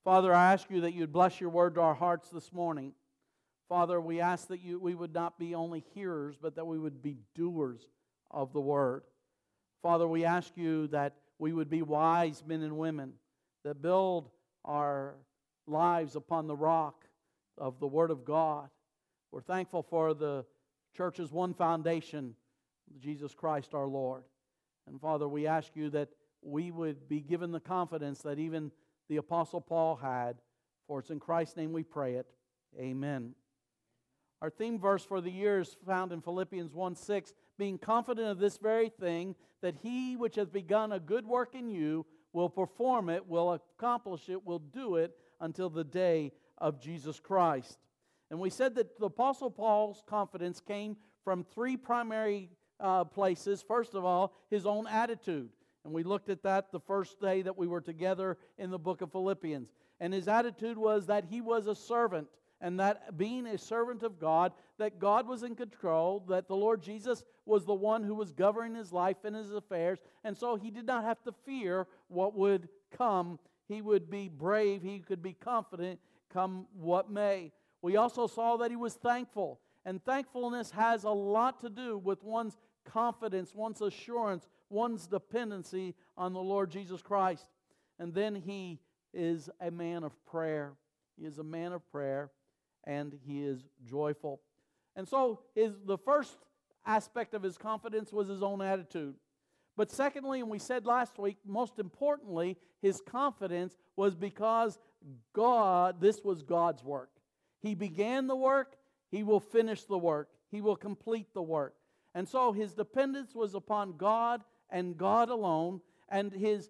Father, I ask you that you'd bless your word to our hearts this morning. Father, we ask that we would not be only hearers, but that we would be doers of the word. Father, we ask you that we would be wise men and women that build our lives upon the rock of the Word of God. We're thankful for the church's one foundation, Jesus Christ our Lord. And Father, we ask you that we would be given the confidence that even the Apostle Paul had. For it's in Christ's name we pray it. Amen. Our theme verse for the year is found in Philippians 1:6, being confident of this very thing, that he which has begun a good work in you will perform it, will accomplish it, will do it until the day of Jesus Christ. And we said that the Apostle Paul's confidence came from three primary places. First of all, his own attitude. And we looked at that the first day that we were together in the book of Philippians. And his attitude was that he was a servant. And that being a servant of God, that God was in control, that the Lord Jesus was the one who was governing his life and his affairs, and so he did not have to fear what would come. He would be brave, he could be confident, come what may. We also saw that he was thankful, and thankfulness has a lot to do with one's confidence, one's assurance, one's dependency on the Lord Jesus Christ. And then he is a man of prayer. He is a man of prayer. And he is joyful. And so the first aspect of his confidence was his own attitude. But secondly, and we said last week, most importantly, his confidence was because this was God's work. He began the work, he will finish the work, he will complete the work. And so his dependence was upon God and God alone, and his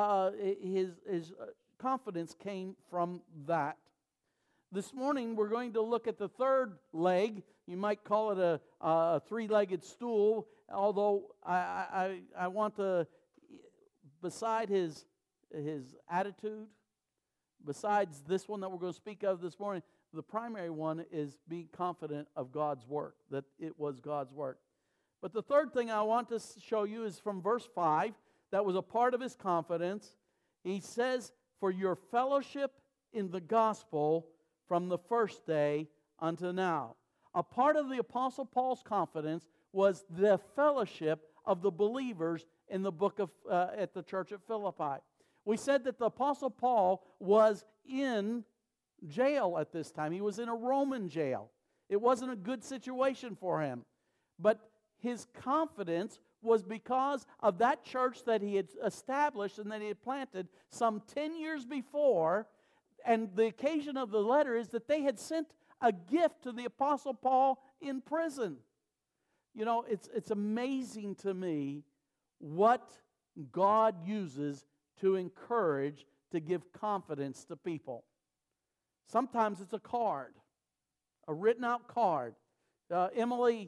confidence came from that. This morning we're going to look at the third leg. You might call it a three-legged stool, although I want to, beside his attitude, besides this one that we're going to speak of this morning, the primary one is being confident of God's work, that it was God's work. But the third thing I want to show you is from verse 5, that was a part of his confidence. He says, for your fellowship in the gospel from the first day until now. A part of the Apostle Paul's confidence was the fellowship of the believers in the book of at the church at Philippi. We said that the Apostle Paul was in jail at this time. He was in a Roman jail. It wasn't a good situation for him. But his confidence was because of that church that he had established and that he had planted some 10 years before. And the occasion of the letter is that they had sent a gift to the Apostle Paul in prison. You know, it's amazing to me what God uses to encourage, to give confidence to people. Sometimes it's a card, a written out card. Emily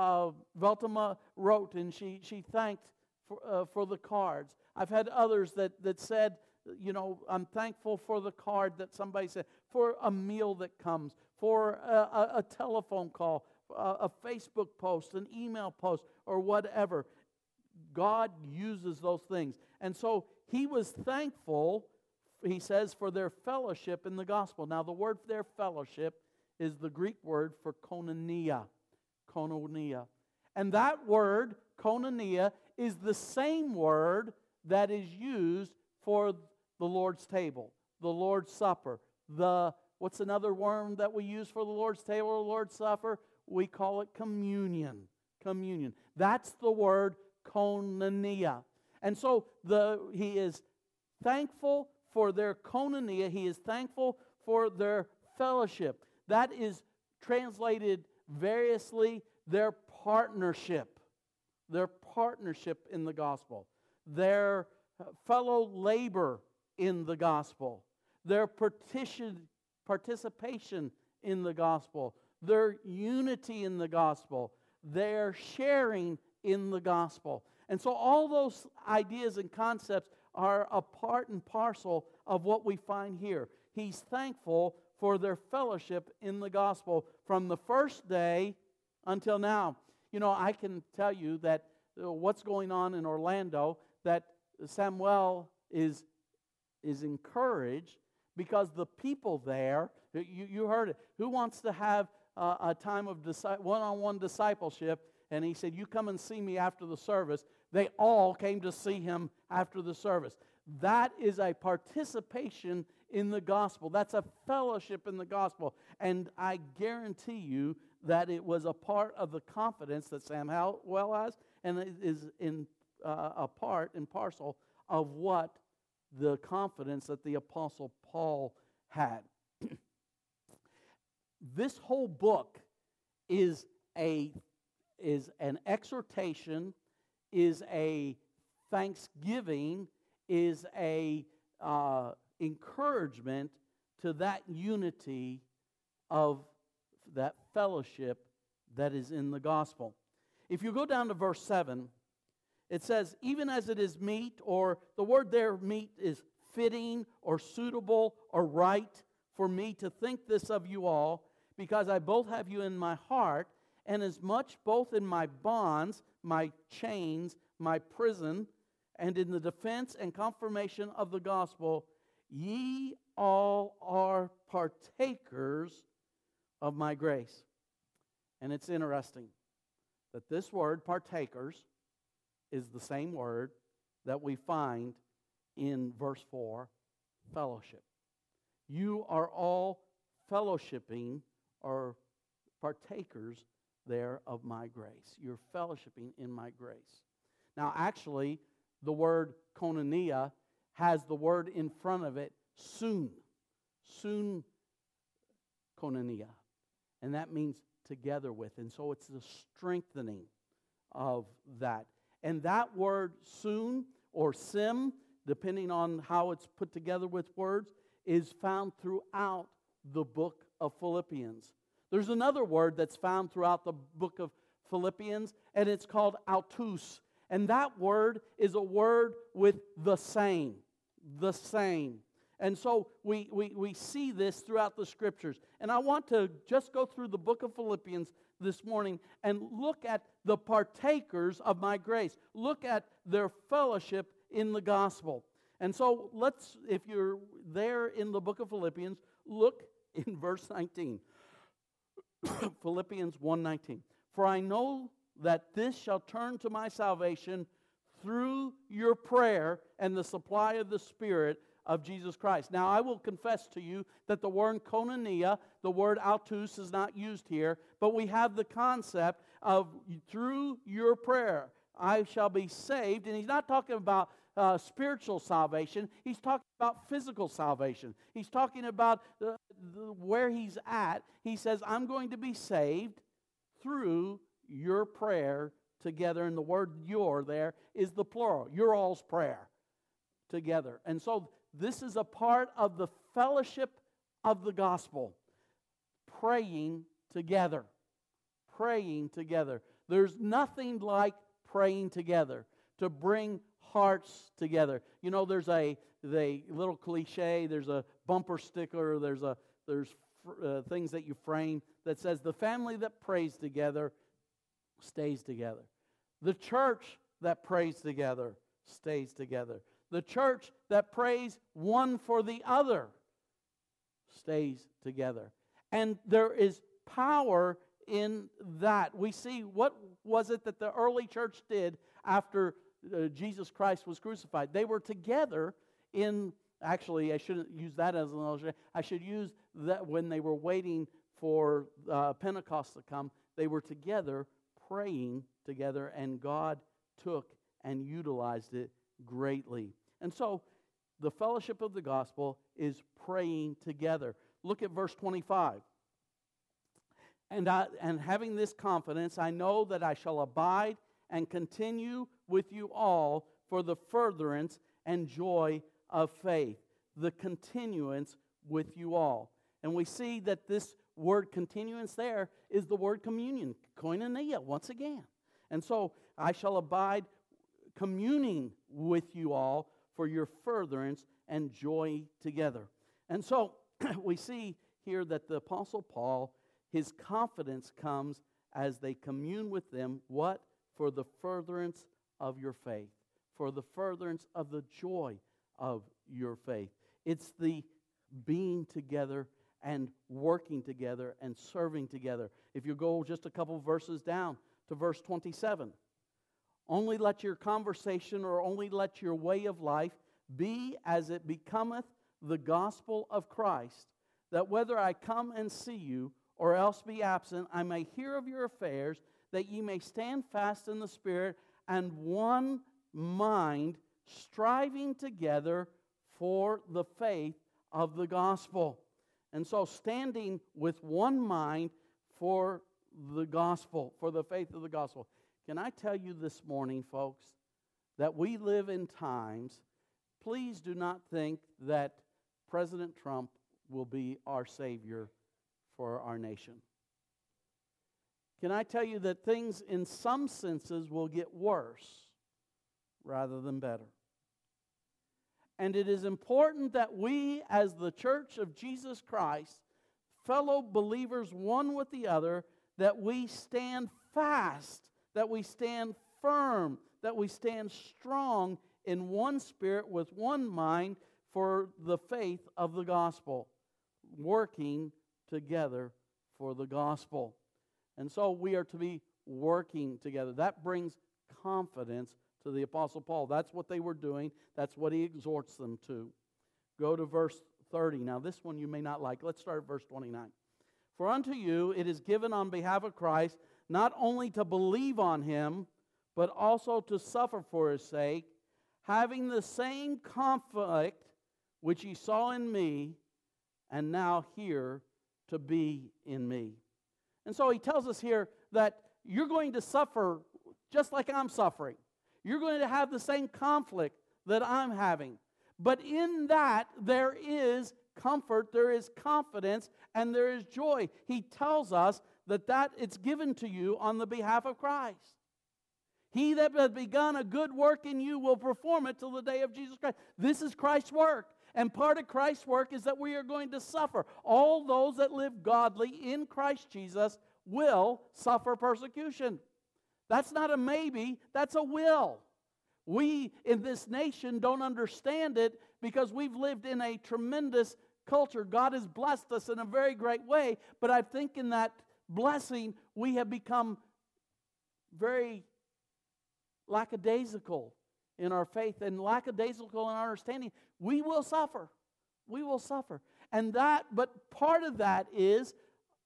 Veltema wrote, and she thanked for the cards. I've had others that said, you know, I'm thankful for the card that somebody said, for a meal that comes, for a telephone call, a Facebook post, an email post, or whatever. God uses those things. And so he was thankful, he says, for their fellowship in the gospel. Now the word for their fellowship is the Greek word for koinonia. Koinonia. And that word, koinonia, is the same word that is used for the Lord's table, the Lord's Supper. What's another word that we use for the Lord's table or Lord's Supper? We call it communion. Communion. That's the word koinonia. And so he is thankful for their koinonia. He is thankful for their fellowship. That is translated variously, their partnership. Their partnership in the gospel. Their fellow labor in the gospel, their participation in the gospel, their unity in the gospel, their sharing in the gospel. And so all those ideas and concepts are a part and parcel of what we find here. He's thankful for their fellowship in the gospel from the first day until now. You know, I can tell you that what's going on in Orlando, that Samuel is encouraged because the people there, you heard it, who wants to have a time of one-on-one discipleship? And he said, you come and see me after the service. They all came to see him after the service. That is a participation in the gospel. That's a fellowship in the gospel. And I guarantee you that it was a part of the confidence that Sam Howell has, and it is a part and parcel of what the confidence that the Apostle Paul had. This whole book is an exhortation, is a thanksgiving, is a encouragement to that unity of that fellowship that is in the gospel. If you go down to verse 7, it says, even as it is meet, or the word there, meet, is fitting or suitable or right for me to think this of you all, because I both have you in my heart, and as much both in my bonds, my chains, my prison, and in the defense and confirmation of the gospel, ye all are partakers of my grace. And it's interesting that this word, partakers, is the same word that we find in verse 4, fellowship. You are all fellowshipping or partakers there of my grace. You're fellowshipping in my grace. Now, actually, the word koinonia has the word in front of it, soon. Soon koinonia. And that means together with. And so it's the strengthening of that. And that word soon, or sim, depending on how it's put together with words, is found throughout the book of Philippians. There's another word that's found throughout the book of Philippians, and it's called autos. And that word is a word with the same. The same. And so we see this throughout the Scriptures. And I want to just go through the book of Philippians this morning and look at the partakers of my grace. Look at their fellowship in the gospel. And so let's, if you're there in the book of Philippians, look in verse 19. Philippians 1:19. For I know that this shall turn to my salvation through your prayer and the supply of the Spirit of Jesus Christ. Now, I will confess to you that the word koinonia, the word autos, is not used here, but we have the concept of through your prayer, I shall be saved. And he's not talking about spiritual salvation. He's talking about physical salvation. He's talking about where he's at. He says, I'm going to be saved through your prayer together. And the word your there is the plural. Your all's prayer together. And so this is a part of the fellowship of the gospel. Praying together. Praying together. There's nothing like praying together to bring hearts together. You know, there's a little cliche, there's a bumper sticker, there's things that you frame that says the family that prays together stays together. The church that prays together stays together. The church that prays one for the other stays together. And there is power in that. We see, what was it that the early church did after Jesus Christ was crucified? They were together in, actually, I shouldn't use that as an illustration. I should use that when they were waiting for Pentecost to come, they were together praying together, and God took and utilized it greatly. And so the fellowship of the gospel is praying together. Look at verse 25. And having this confidence, I know that I shall abide and continue with you all for the furtherance and joy of faith. The continuance with you all. And we see that this word continuance there is the word communion, koinonia, once again. And so I shall abide communing with you all for your furtherance and joy together. And so we see here that the Apostle Paul, his confidence comes as they commune with them, what? For the furtherance of your faith, for the furtherance of the joy of your faith. It's the being together and working together and serving together. If you go just a couple verses down to verse 27, only let your conversation or only let your way of life be as it becometh the gospel of Christ, that whether I come and see you or else be absent, I may hear of your affairs, that ye may stand fast in the Spirit and one mind, striving together for the faith of the gospel. And so standing with one mind for the gospel, for the faith of the gospel. Can I tell you this morning, folks, that we live in times, please do not think that President Trump will be our Savior for our nation. Can I tell you that things in some senses will get worse rather than better? And it is important that we, as the Church of Jesus Christ, fellow believers one with the other, that we stand fast, that we stand firm, that we stand strong in one spirit with one mind for the faith of the gospel, working together for the gospel. And so we are to be working together. That brings confidence to the Apostle Paul. That's what they were doing. That's what he exhorts them to. Go to verse 30. Now this one you may not like. Let's start at verse 29. For unto you it is given on behalf of Christ not only to believe on him, but also to suffer for his sake, having the same conflict which ye saw in me, and now here to be in me. And so he tells us here that you're going to suffer just like I'm suffering. You're going to have the same conflict that I'm having. But in that, there is comfort, there is confidence, and there is joy. He tells us that it's given to you on the behalf of Christ. He that hath begun a good work in you will perform it till the day of Jesus Christ. This is Christ's work. And part of Christ's work is that we are going to suffer. All those that live godly in Christ Jesus will suffer persecution. That's not a maybe, that's a will. We in this nation don't understand it because we've lived in a tremendous culture. God has blessed us in a very great way, but I think in that blessing we have become very lackadaisical in our faith and lackadaisical in our understanding. We will suffer. We will suffer. But part of that is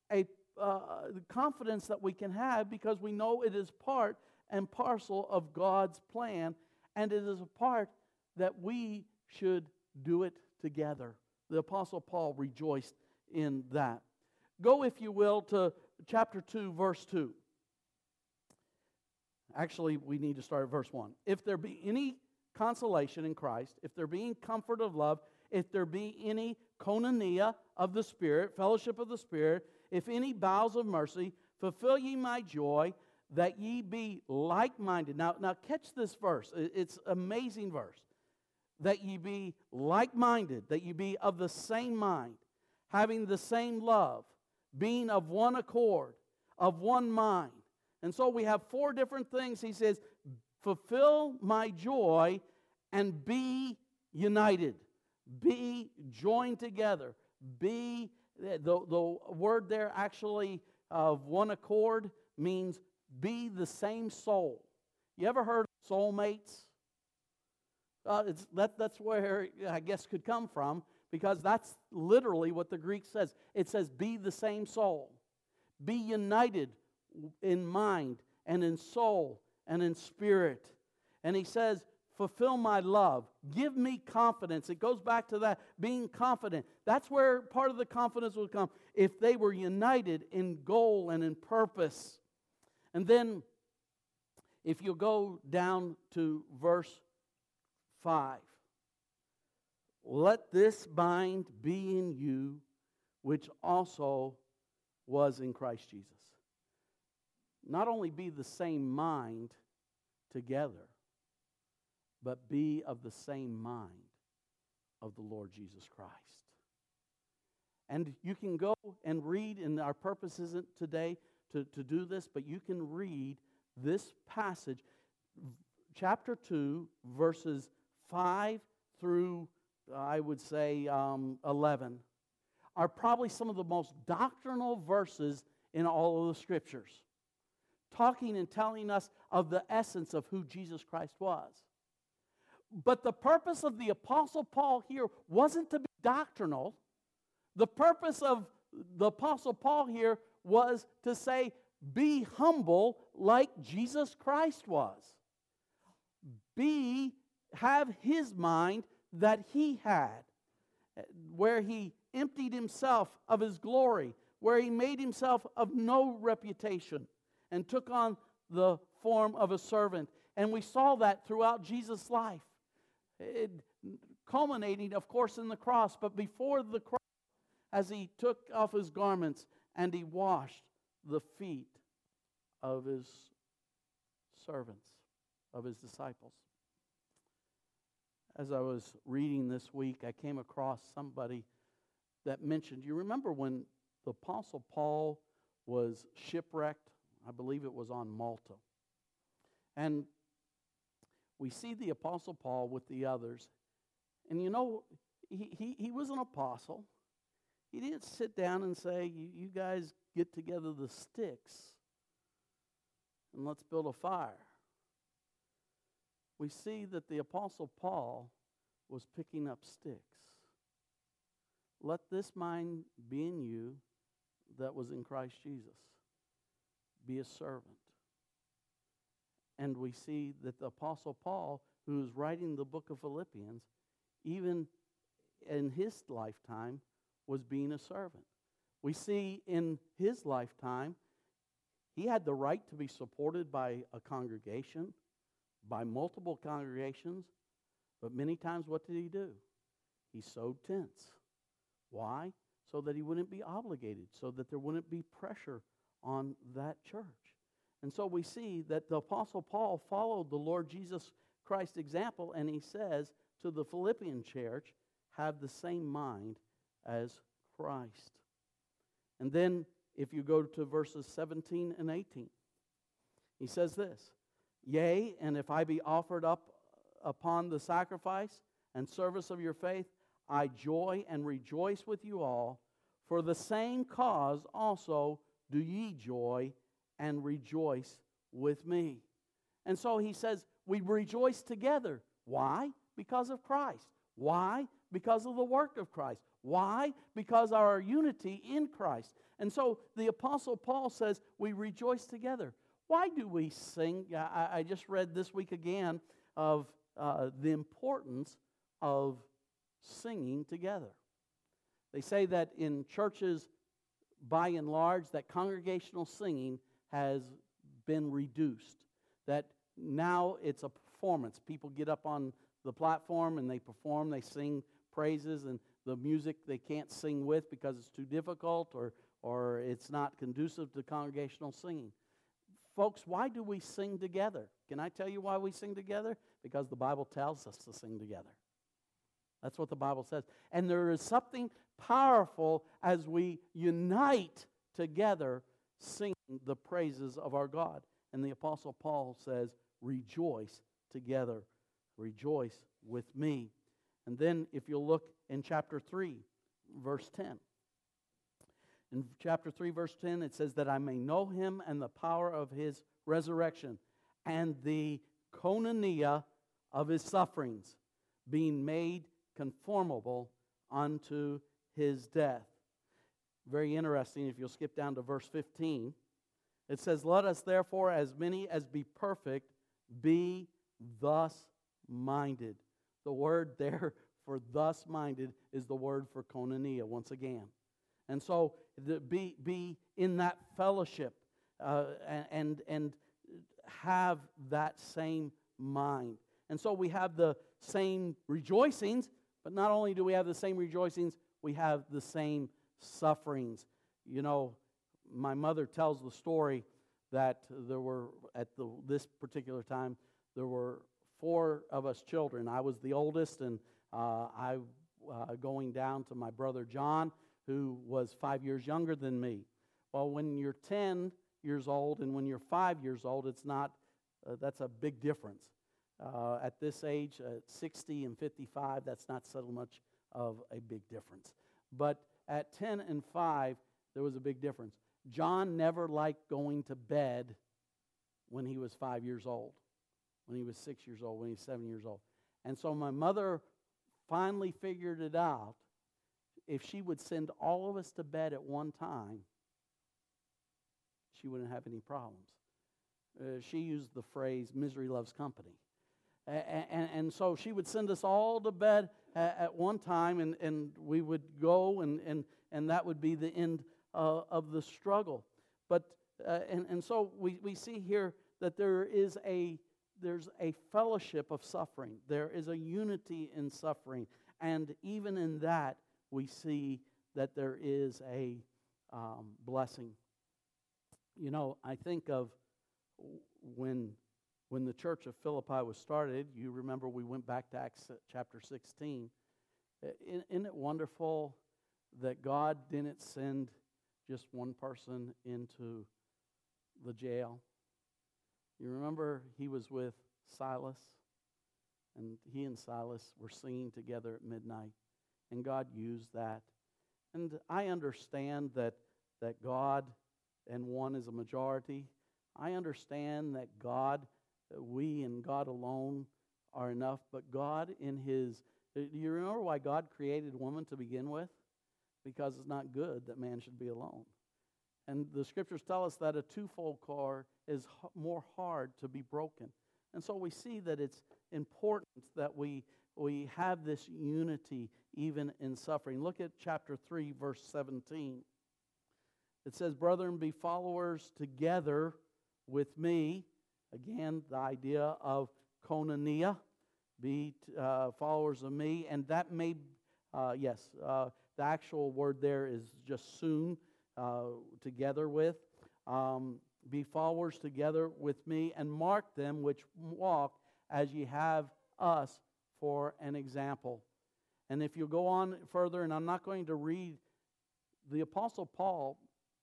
the confidence that we can have because we know it is part and parcel of God's plan, and it is a part that we should do it together. The Apostle Paul rejoiced in that. Go, if you will, to chapter 2, verse 2. Actually, we need to start at verse 1. If there be any consolation in Christ, if there be any comfort of love, if there be any koinonia of the Spirit, fellowship of the Spirit, if any bowels of mercy, fulfill ye my joy, that ye be like-minded. Now catch this verse. It's an amazing verse. That ye be like-minded, that ye be of the same mind, having the same love, being of one accord, of one mind. And so we have four different things. He says, fulfill my joy and be united. Be joined together. Be, the word there actually of one accord means be the same soul. You ever heard of soulmates? That's where I guess could come from, because that's literally what the Greek says. It says be the same soul. Be united in mind and in soul and in spirit. And he says, fulfill my love. Give me confidence. It goes back to that, being confident. That's where part of the confidence would come, if they were united in goal and in purpose. And then, if you go down to verse 5, let this mind be in you, which also was in Christ Jesus. Not only be the same mind together, but be of the same mind of the Lord Jesus Christ. And you can go and read, and our purpose isn't today to do this, but you can read this passage, chapter 2, verses 5 through I would say 11, are probably some of the most doctrinal verses in all of the Scriptures, talking and telling us of the essence of who Jesus Christ was. But the purpose of the Apostle Paul here wasn't to be doctrinal. The purpose of the Apostle Paul here was to say, be humble like Jesus Christ was. Have his mind that he had, where he emptied himself of his glory, where he made himself of no reputation and took on the form of a servant. And we saw that throughout Jesus' life, culminating, of course, in the cross. But before the cross, as he took off his garments and he washed the feet of his servants, of his disciples. As I was reading this week, I came across somebody that mentioned, you remember when the Apostle Paul was shipwrecked? I believe it was on Malta. And we see the Apostle Paul with the others. And you know, he was an apostle. He didn't sit down and say, you guys get together the sticks and let's build a fire. We see that the Apostle Paul was picking up sticks. Let this mind be in you that was in Christ Jesus. Be a servant. And we see that the Apostle Paul, who is writing the book of Philippians, even in his lifetime, was being a servant. We see in his lifetime, he had the right to be supported by a congregation, by multiple congregations, but many times what did he do? He sowed tents. Why? So that he wouldn't be obligated, so that there wouldn't be pressure on that church. And so we see that the Apostle Paul followed the Lord Jesus Christ's example, and he says to the Philippian church, have the same mind as Christ. And then if you go to verses 17 and 18, he says this, yea, and if I be offered up upon the sacrifice and service of your faith, I joy and rejoice with you all. For the same cause also do ye joy and rejoice with me. And so he says, we rejoice together. Why? Because of Christ. Why? Because of the work of Christ. Why? Because of our unity in Christ. And so the Apostle Paul says, we rejoice together. Why do we sing? I just read this week again of the importance of singing together. They say that in churches, by and large, that congregational singing has been reduced. That now it's a performance. People get up on the platform and they perform, they sing praises, and the music they can't sing with because it's too difficult or it's not conducive to congregational singing. Folks, why do we sing together? Can I tell you why we sing together? Because the Bible tells us to sing together. That's what the Bible says. And there is something powerful as we unite together singing the praises of our God. And the Apostle Paul says, rejoice together. Rejoice with me. And then if you'll look in chapter 3, verse 10. In chapter 3, verse 10, it says that I may know him and the power of his resurrection and the koinonia of his sufferings, being made conformable unto his death. Very interesting. If you'll skip down to verse 15, it says, let us therefore, as many as be perfect, be thus minded. The word there for thus minded is the word for koinonia once again. And so be in that fellowship and have that same mind. And so we have the same rejoicings, but not only do we have the same rejoicings, we have the same sufferings. You know, my mother tells the story that there were, at this particular time, there were 4 of us children. I was the oldest, and I going down to my brother John, who was 5 years younger than me. Well, when you're 10 years old and when you're 5 years old, it's not, that's a big difference. At this age, at 60 and 55, that's not so much of a big difference. But at 10 and 5, there was a big difference. John never liked going to bed when he was 5 years old, when he was 6 years old, when he was 7 years old. And so my mother finally figured it out. If she would send all of us to bed at one time, she wouldn't have any problems. She used the phrase, misery loves company. And so she would send us all to bed at one time, and we would go, and that would be the end of the struggle. But and so we see here that there's a fellowship of suffering. There is a unity in suffering, and even in that we see that there is a blessing. You know, I think of when the church of Philippi was started. You remember we went back to Acts chapter 16. Isn't it wonderful that God didn't send just one person into the jail? You remember he was with Silas, and he and Silas were singing together at midnight, and God used that. And I understand that God and one is a majority. I understand that we and God alone are enough, but God in His... Do you remember why God created woman to begin with? Because it's not good that man should be alone. And the Scriptures tell us that a twofold cord is more hard to be broken. And so we see that it's important that we have this unity even in suffering. Look at chapter 3, verse 17. It says, "Brethren, be followers together with me." Again, the idea of koinonia, be followers of me. And that may, the actual word there is just soon, together with. Be followers together with me, and mark them which walk as ye have us for an example. And if you go on further, and I'm not going to read, the Apostle Paul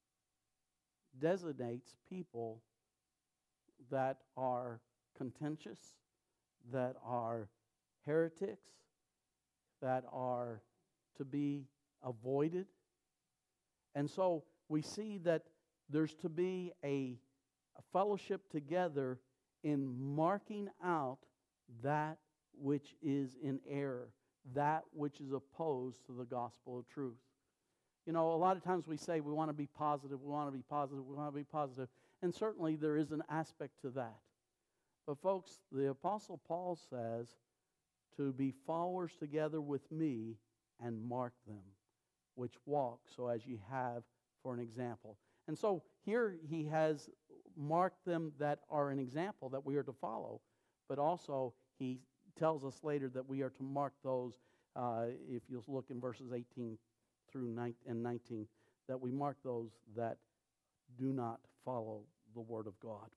designates people that are contentious, that are heretics, that are to be avoided. And so we see that there's to be a fellowship together in marking out that which is in error, that which is opposed to the gospel of truth. You know, a lot of times we say we want to be positive, we want to be positive, we want to be positive. And certainly there is an aspect to that. But folks, the Apostle Paul says to be followers together with me and mark them, which walk so as ye have for an example. And so here he has marked them that are an example that we are to follow. But also he tells us later that we are to mark those, if you'll look in verses 18 through 19, that we mark those that do not follow the Word of God.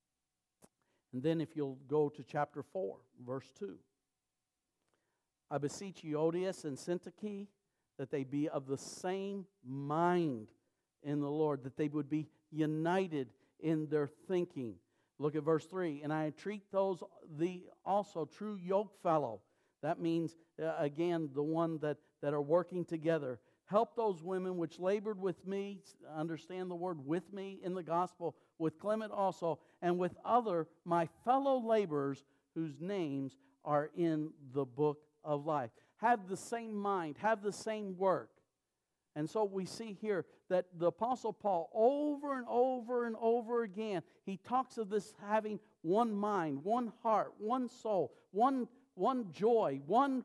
And then if you'll go to chapter 4, verse 2. "I beseech Euodias and Syntyche that they be of the same mind in the Lord," that they would be united in their thinking. Look at verse 3. "And I entreat those the also true yoke fellow." That means, again, the one that are working together. "Help those women which labored with me," understand the word "with me" in the gospel, "with Clement also, and with other my fellow laborers whose names are in the book of life." Have the same mind, have the same work. And so we see here that the Apostle Paul, over and over and over again, he talks of this having one mind, one heart, one soul, one joy, one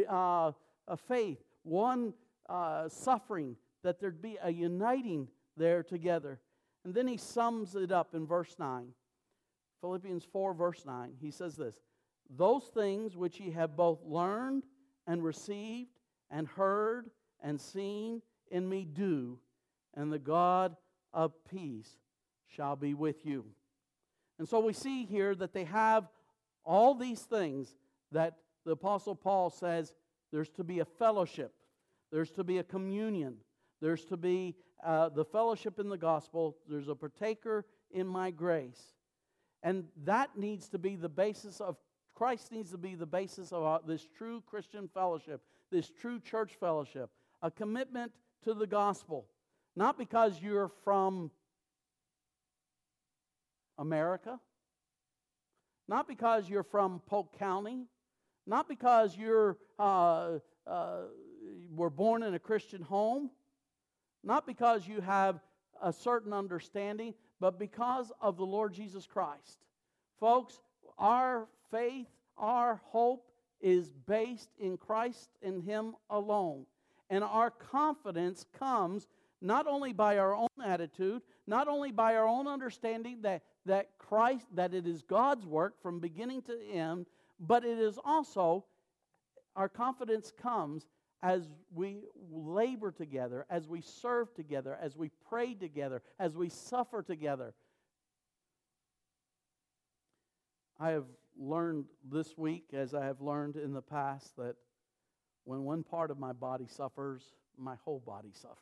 faith, one suffering, that there'd be a uniting there together. And then he sums it up in verse 9. Philippians 4, verse 9. He says this: "Those things which ye have both learned and received and heard and seen in me do, and the God of peace shall be with you." And so we see here that they have all these things that the Apostle Paul says there's to be a fellowship, there's to be a communion, there's to be the fellowship in the gospel, there's a partaker in my grace. And that needs to be the basis of Christ needs to be the basis of this true Christian fellowship, this true church fellowship, a commitment to the gospel. Not because you're from America, not because you're from Polk County, not because you're were born in a Christian home, not because you have a certain understanding, but because of the Lord Jesus Christ. Folks, our faith, our hope is based in Christ and Him alone. And our confidence comes not only by our own attitude, not only by our own understanding that Christ, that it is God's work from beginning to end, but it is also, our confidence comes as we labor together, as we serve together, as we pray together, as we suffer together. I have learned this week, as I have learned in the past, that when one part of my body suffers, my whole body suffers.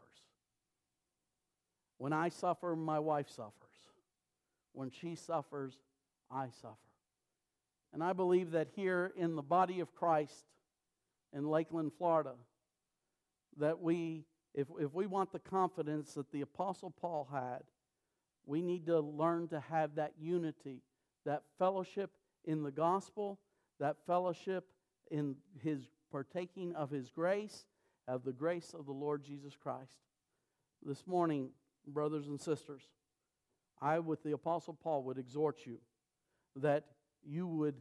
When I suffer, my wife suffers. When she suffers, I suffer. And I believe that here in the body of Christ in Lakeland, Florida, that if we want the confidence that the Apostle Paul had, we need to learn to have that unity, that fellowship in the gospel, that fellowship in His partaking of His grace, of the grace of the Lord Jesus Christ. This morning, brothers and sisters, I, with the Apostle Paul, would exhort you that you would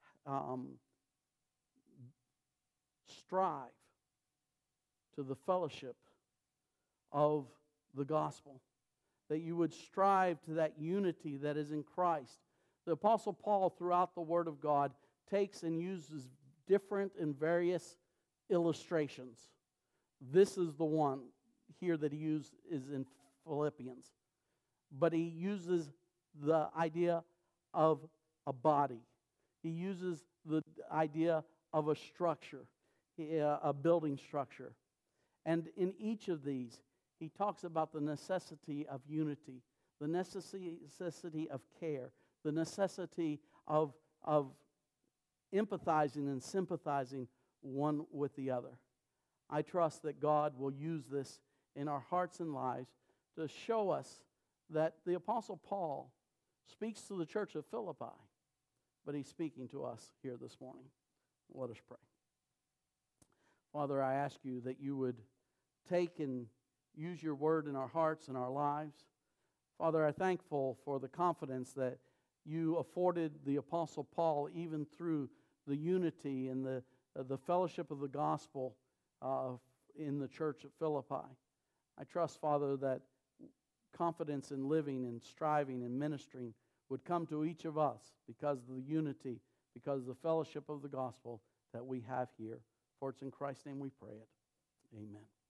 strive to the fellowship of the gospel, that you would strive to that unity that is in Christ. The Apostle Paul, throughout the Word of God, takes and uses different and various illustrations. This is the one here that he used is in Philippians. But he uses the idea of a body. He uses the idea of a structure, a building structure. And in each of these, he talks about the necessity of unity, the necessity of care, the necessity of empathizing and sympathizing one with the other. I trust that God will use this in our hearts and lives to show us that the Apostle Paul speaks to the church of Philippi, but he's speaking to us here this morning. Let us pray. Father, I ask you that you would take and use your word in our hearts and our lives. Father, I'm thankful for the confidence that you afforded the Apostle Paul even through the unity and the fellowship of the gospel in the church at Philippi. I trust, Father, that confidence in living and striving and ministering would come to each of us because of the unity, because of the fellowship of the gospel that we have here. For it's in Christ's name we pray it. Amen.